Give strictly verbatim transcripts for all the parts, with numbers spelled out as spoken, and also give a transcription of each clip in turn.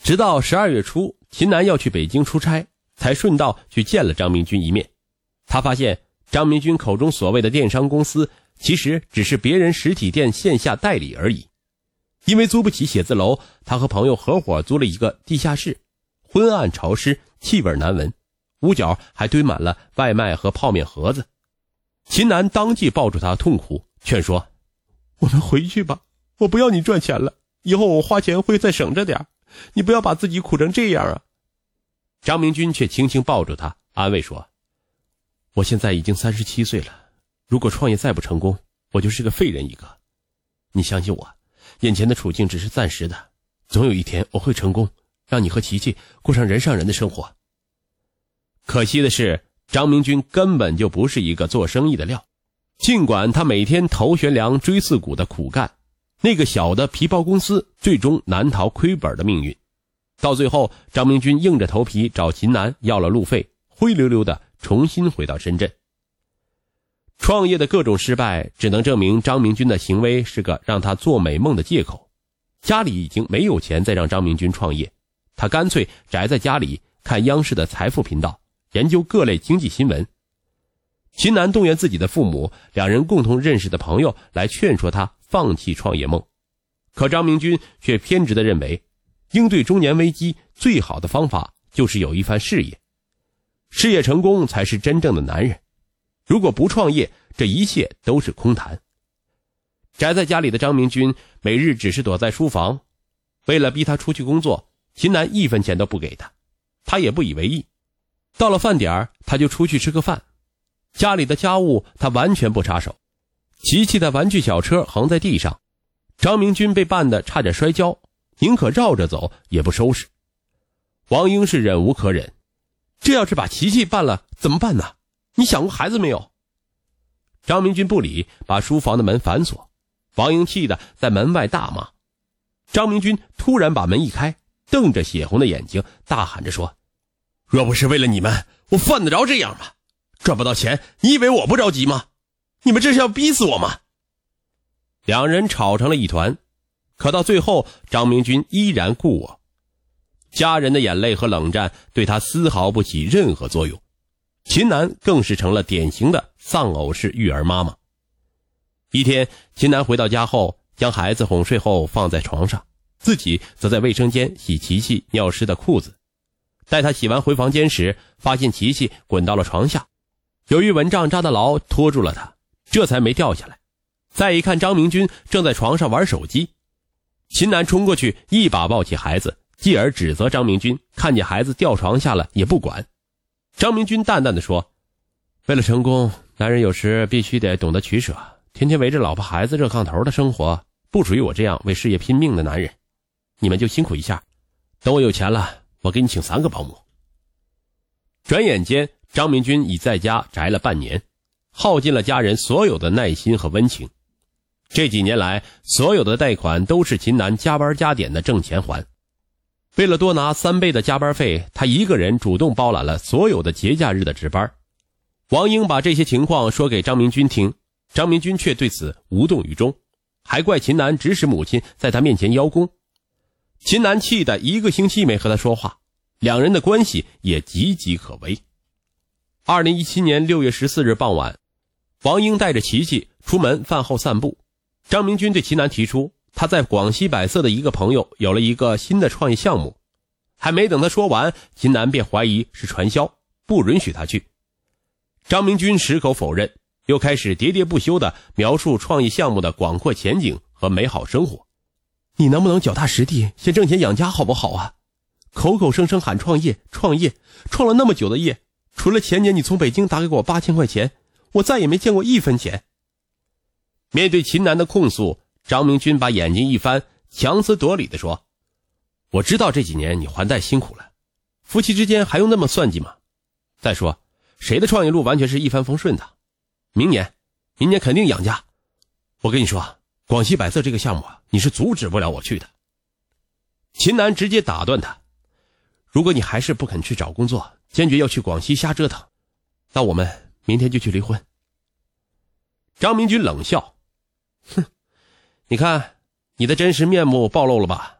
直到十二月初，秦南要去北京出差，才顺道去见了张明军一面。他发现张明军口中所谓的电商公司，其实只是别人实体店线下代理而已。因为租不起写字楼，他和朋友合伙租了一个地下室，昏暗潮湿，气味难闻，屋角还堆满了外卖和泡面盒子。秦南当即抱住他痛哭，劝说：我们回去吧，我不要你赚钱了，以后我花钱会再省着点，你不要把自己苦成这样啊。张明军却轻轻抱住他，安慰说：我现在已经三十七岁了，如果创业再不成功，我就是个废人一个。你相信我，眼前的处境只是暂时的，总有一天我会成功，让你和琪琪过上人上人的生活。可惜的是，张明军根本就不是一个做生意的料。尽管他每天头悬梁锥刺股的苦干，那个小的皮包公司最终难逃亏本的命运。到最后，张明军硬着头皮找秦南要了路费，灰溜溜的重新回到深圳。创业的各种失败只能证明张明军的行为是个让他做美梦的借口。家里已经没有钱再让张明军创业，他干脆宅在家里看央视的财富频道，研究各类经济新闻。秦南动员自己的父母，两人共同认识的朋友来劝说他放弃创业梦。可张明军却偏执地认为，应对中年危机最好的方法就是有一番事业，事业成功才是真正的男人。如果不创业，这一切都是空谈。宅在家里的张明军每日只是躲在书房，为了逼他出去工作，秦南一分钱都不给他，他也不以为意。到了饭点，他就出去吃个饭。家里的家务他完全不插手。琪琪的玩具小车横在地上，张明军被绊得差点摔跤，宁可绕着走也不收拾。王英是忍无可忍，这要是把琪琪绊了怎么办呢？你想过孩子没有？张明军不理，把书房的门反锁。王英气得在门外大骂。张明军突然把门一开，瞪着血红的眼睛大喊着说：若不是为了你们，我犯得着这样吗？赚不到钱，你以为我不着急吗？你们这是要逼死我吗？两人吵成了一团，可到最后，张明军依然故我。家人的眼泪和冷战对他丝毫不起任何作用。秦南更是成了典型的丧偶式育儿妈妈。一天，秦南回到家后，将孩子哄睡后放在床上，自己则在卫生间洗琪琪尿湿的裤子。待他洗完回房间时，发现琪琪滚到了床下，由于蚊帐扎得牢，拖住了他，这才没掉下来。再一看，张明军正在床上玩手机。秦南冲过去一把抱起孩子，继而指责张明军看见孩子掉床下了也不管。张明军淡淡地说：为了成功，男人有时必须得懂得取舍，天天围着老婆孩子热炕头的生活不属于我这样为事业拼命的男人，你们就辛苦一下，等我有钱了，我给你请三个保姆。转眼间，张明军已在家宅了半年，耗尽了家人所有的耐心和温情。这几年来，所有的贷款都是秦南加班加点的挣钱还。为了多拿三倍的加班费，他一个人主动包揽了所有的节假日的值班。王英把这些情况说给张明军听，张明军却对此无动于衷，还怪秦南指使母亲在他面前邀功。秦南气得一个星期没和他说话，两人的关系也岌岌可危。二零一七年六月十四日傍晚，王英带着琪琪出门饭后散步。张明军对秦南提出，他在广西百色的一个朋友有了一个新的创业项目。还没等他说完，秦南便怀疑是传销，不允许他去。张明军矢口否认，又开始喋喋不休地描述创业项目的广阔前景和美好生活。你能不能脚踏实地，先挣钱养家好不好啊？口口声声喊创业创业，创了那么久的业，除了前年你从北京打给我八千块钱，我再也没见过一分钱。面对秦南的控诉，张明军把眼睛一翻，强词夺理地说：我知道这几年你还贷辛苦了，夫妻之间还用那么算计吗？再说谁的创业路完全是一帆风顺的？明年明年肯定养家。我跟你说，广西百色这个项目啊，你是阻止不了我去的。秦南直接打断他：如果你还是不肯去找工作，坚决要去广西瞎折腾，那我们明天就去离婚。张明军冷笑：哼，你看你的真实面目暴露了吧？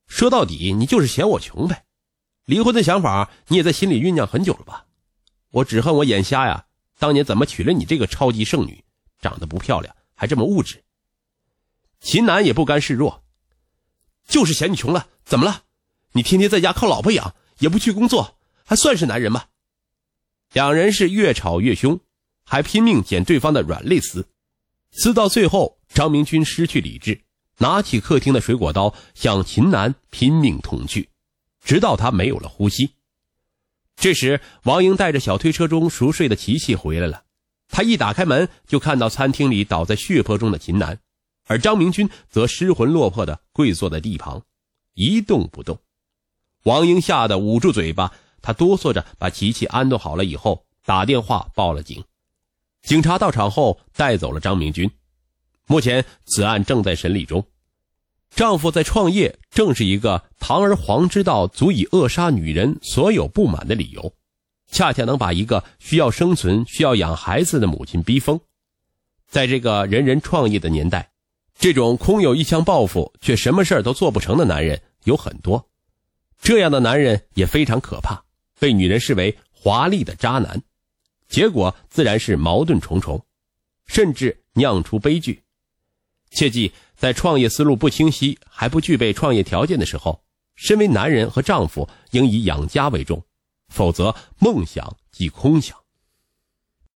说到底你就是嫌我穷呗。离婚的想法你也在心里酝酿很久了吧？我只恨我眼瞎呀，当年怎么娶了你这个超级剩女，长得不漂亮还这么物质。秦南也不甘示弱，就是嫌你穷了，怎么了？你天天在家靠老婆养，也不去工作，还算是男人吗？两人是越吵越凶，还拼命捡对方的软肋丝，撕到最后，张明军失去理智，拿起客厅的水果刀向秦南拼命捅去，直到他没有了呼吸。这时王英带着小推车中熟睡的琪琪回来了，他一打开门就看到餐厅里倒在血泊中的秦南，而张明军则失魂落魄地跪坐在地旁，一动不动。王英吓得捂住嘴巴，他哆嗦着把琪琪安顿好了以后，打电话报了警。警察到场后带走了张明军。目前此案正在审理中。丈夫在创业正是一个堂而皇之道足以扼杀女人所有不满的理由，恰恰能把一个需要生存需要养孩子的母亲逼疯。在这个人人创业的年代，这种空有一腔抱负却什么事儿都做不成的男人有很多。这样的男人也非常可怕，被女人视为华丽的渣男，结果自然是矛盾重重，甚至酿出悲剧。切记，在创业思路不清晰还不具备创业条件的时候，身为男人和丈夫应以养家为重，否则梦想即空想。